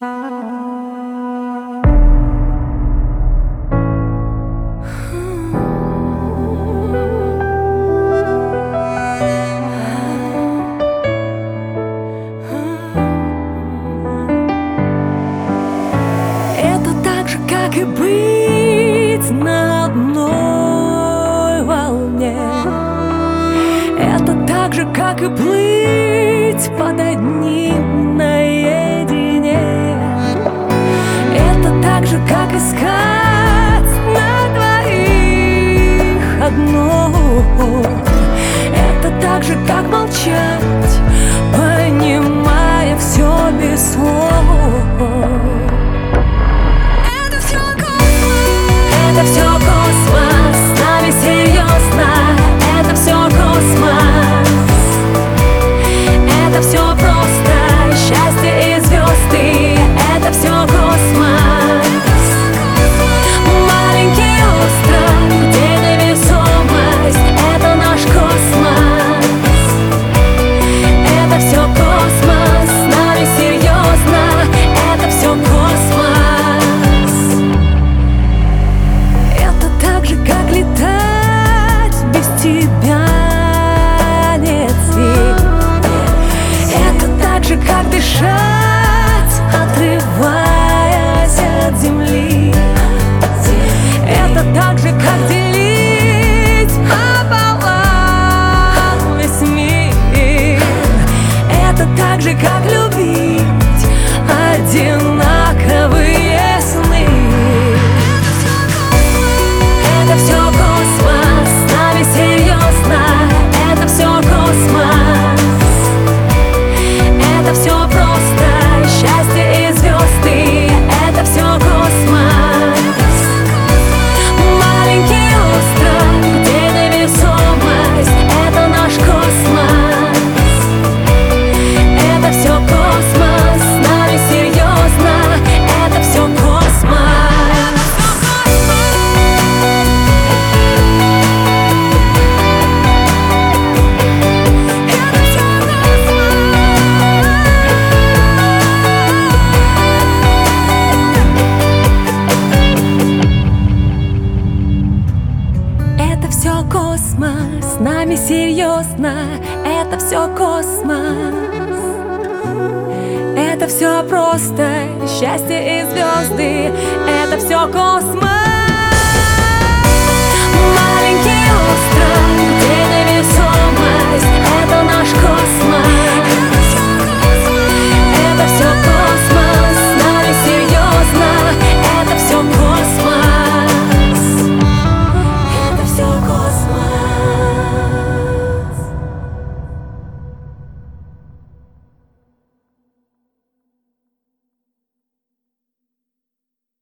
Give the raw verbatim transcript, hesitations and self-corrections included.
Это так же, как и быть на одной волне. Это так же, как и плыть под одним наедине. Это так же, как искать на двоих одно. Это так же, как молчать, понимая все без слов. Это все космос, с нами серьезно. Это все космос. Это все просто счастье и звезды. Это все космос. Маленький остров, где невесомость. Это наш космос. Это все космос, с нами серьезно. Это все космос. Это так же, как летать без тебя нет сил. Это так же, как дышать, отрываясь от земли. Это так же, как делить пополам весь мир. Это так же, как любить одинаковые сны. Это все космос, с нами серьезно. Это все космос. Это все просто счастье и звезды. Это все космос. Маленький остров, где невесомость. Это наш космос. Это все космос, с нами серьезно. Это все космос. Это все космос, с нами серьезно. Это все космос. Это все просто счастье и звезды. Это все космос.